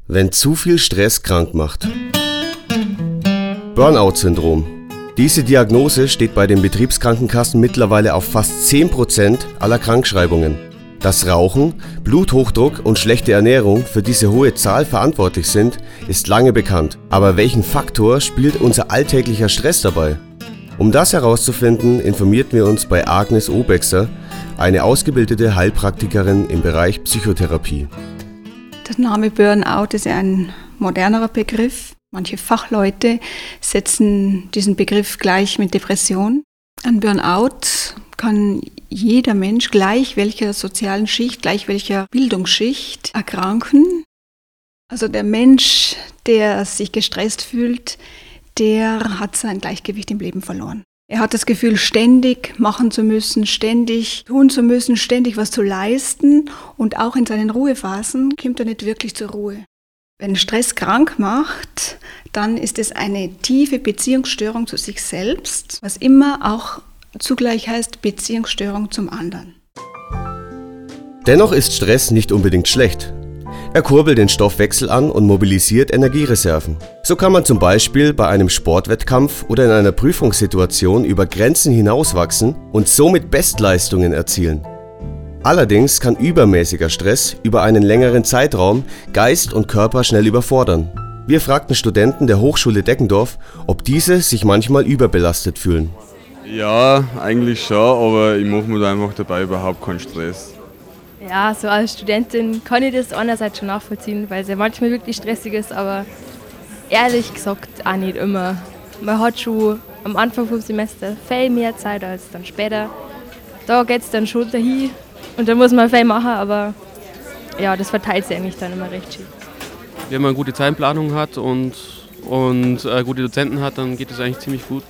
Wenn zu viel Stress krank macht. Burnout-Syndrom. Diese Diagnose steht bei den Betriebskrankenkassen mittlerweile auf fast 10% aller Krankschreibungen. Dass Rauchen, Bluthochdruck und schlechte Ernährung für diese hohe Zahl verantwortlich sind, ist lange bekannt. Aber welchen Faktor spielt unser alltäglicher Stress dabei? Um das herauszufinden, informierten wir uns bei Agnes Obexer, eine ausgebildete Heilpraktikerin im Bereich Psychotherapie. Der Name Burnout ist ja ein modernerer Begriff. Manche Fachleute setzen diesen Begriff gleich mit Depression. An Burnout kann jeder Mensch, gleich welcher sozialen Schicht, gleich welcher Bildungsschicht, erkranken. Also der Mensch, der sich gestresst fühlt, der hat sein Gleichgewicht im Leben verloren. Er hat das Gefühl, ständig machen zu müssen, ständig tun zu müssen, ständig was zu leisten, und auch in seinen Ruhephasen kommt er nicht wirklich zur Ruhe. Wenn Stress krank macht, dann ist es eine tiefe Beziehungsstörung zu sich selbst, was immer auch zugleich heißt Beziehungsstörung zum anderen. Dennoch ist Stress nicht unbedingt schlecht. Er kurbelt den Stoffwechsel an und mobilisiert Energiereserven. So kann man zum Beispiel bei einem Sportwettkampf oder in einer Prüfungssituation über Grenzen hinauswachsen und somit Bestleistungen erzielen. Allerdings kann übermäßiger Stress über einen längeren Zeitraum Geist und Körper schnell überfordern. Wir fragten Studenten der Hochschule Deggendorf, ob diese sich manchmal überbelastet fühlen. Ja, eigentlich schon, aber ich mache mir da einfach dabei überhaupt keinen Stress. Ja, so als Studentin kann ich das einerseits schon nachvollziehen, weil es ja manchmal wirklich stressig ist, aber ehrlich gesagt auch nicht immer. Man hat schon am Anfang vom Semester viel mehr Zeit als dann später. Da geht es dann schon dahin und da muss man viel machen, aber ja, das verteilt sich eigentlich dann immer recht schön. Wenn man eine gute Zeitplanung hat und gute Dozenten hat, dann geht es eigentlich ziemlich gut.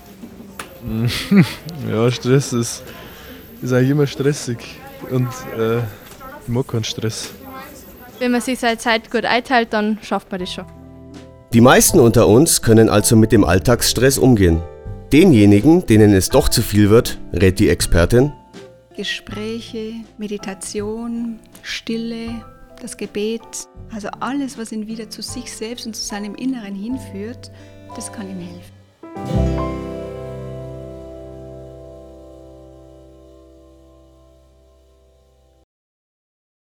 Ja, Stress ist eigentlich immer stressig und ich mag keinen Stress. Wenn man sich seine Zeit gut einteilt, dann schafft man das schon. Die meisten unter uns können also mit dem Alltagsstress umgehen. Denjenigen, denen es doch zu viel wird, rät die Expertin: Gespräche, Meditation, Stille, das Gebet, also alles, was ihn wieder zu sich selbst und zu seinem Inneren hinführt, das kann ihm helfen.